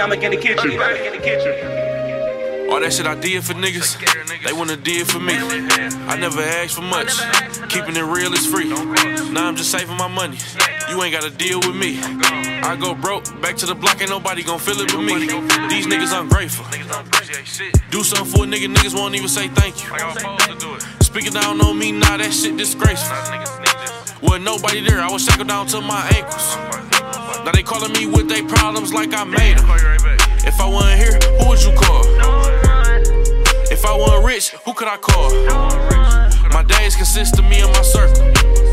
Dynamic in the kitchen. All that shit I did for niggas, they wouldn't have did for me. I never asked for much, keeping it real is free. Now I'm just saving my money, you ain't gotta deal with me. I go broke, back to the block, ain't nobody gon' feel it but me. These niggas ungrateful. Do something for a nigga, niggas won't even say thank you. Speaking down on me, nah, that shit disgraceful. Wasn't nobody there, I was shackled down to my ankles. Now they calling me with they problems like I made them. If I wasn't here, who would you call? If I wasn't rich, who could I call? My days consist of me and my circle.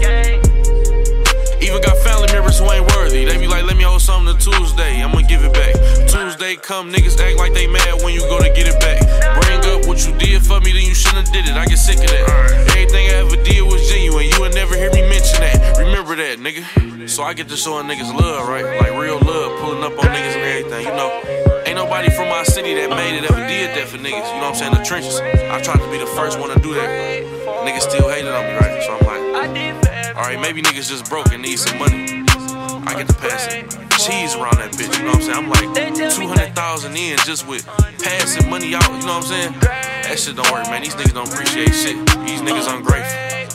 Even got family members who ain't worthy. They be like, let me hold something to Tuesday, I'ma give it back. Tuesday come, niggas act like they mad when you go to get it back. Bring up what you did for me, then you shouldn't have did it. I get sick of that. Everything I ever did was genuine. You would never hear me mention that. Remember that, nigga. So I get to showing niggas love, right? Like real love, pulling up on niggas and everything, you know. Ain't nobody from my city that made it ever did that for niggas, you know what I'm saying? The trenches. I tried to be the first one to do that. Niggas still hating on me, right? So I'm like, alright, maybe niggas just broke and need some money. I get to passing cheese around that bitch, you know what I'm saying? I'm like 200,000 in just with passing money out, you know what I'm saying? That shit don't work, man. These niggas don't appreciate shit. These niggas ungrateful.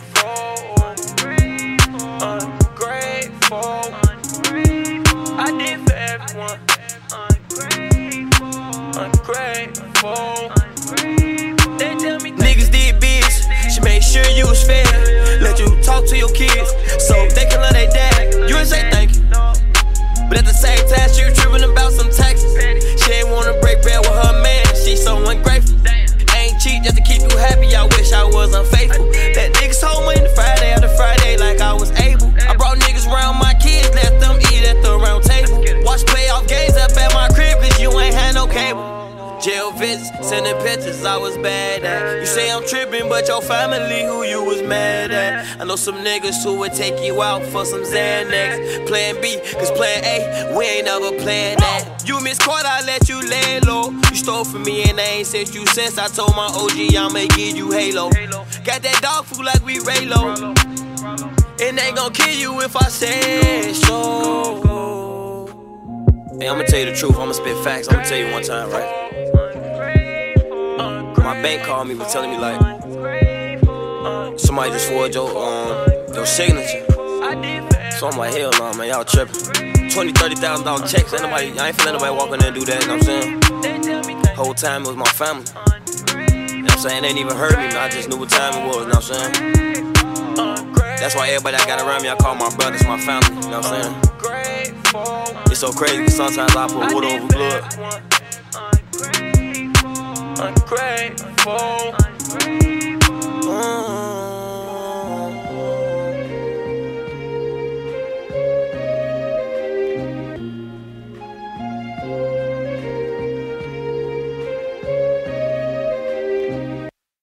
I did for everyone. Ungrateful. They tell me niggas did biz. She made sure you was fair. Let you talk to your kids so they can love their dad. You ain't say thank you, but at the same time she was tripping about some taxes. She ain't wanna break bread with her man. She so ungrateful. Ain't cheat just to keep you happy. I wish I was unfaithful. That niggas hold me Friday after Friday like I was able. I brought niggas around my kids, let them eat at the round table. Watch playoff games up at my crib cause you ain't had no cable. Jail visits, sending pictures I was bad at. You say I'm tripping, but your family who you was mad at. I know some niggas who would take you out for some Xanax. Plan B, cause plan A, we ain't never planned that. You miss court, I let you lay low. You stole from me and I ain't sent you since. I told my OG I'ma give you Halo. Got that dog food like we Raylo. It ain't gon' kill you if I say so. Hey, I'ma tell you the truth, I'ma spit facts. I'ma tell you one time, right? My bank called me, was telling me like somebody just forged your signature. So I'm like, hell no, man, y'all tripping. $20,000, $30,000 checks, I ain't feeling nobody walk in there and do that, you know what I'm saying? Whole time it was my family. You know what I'm saying? They ain't even heard me, man. I just knew what time it was, you know what I'm saying? That's why everybody I got around me, I call my brothers, my family, you know what I'm saying? It's so crazy, cause sometimes I put wood over blood. Ungrateful.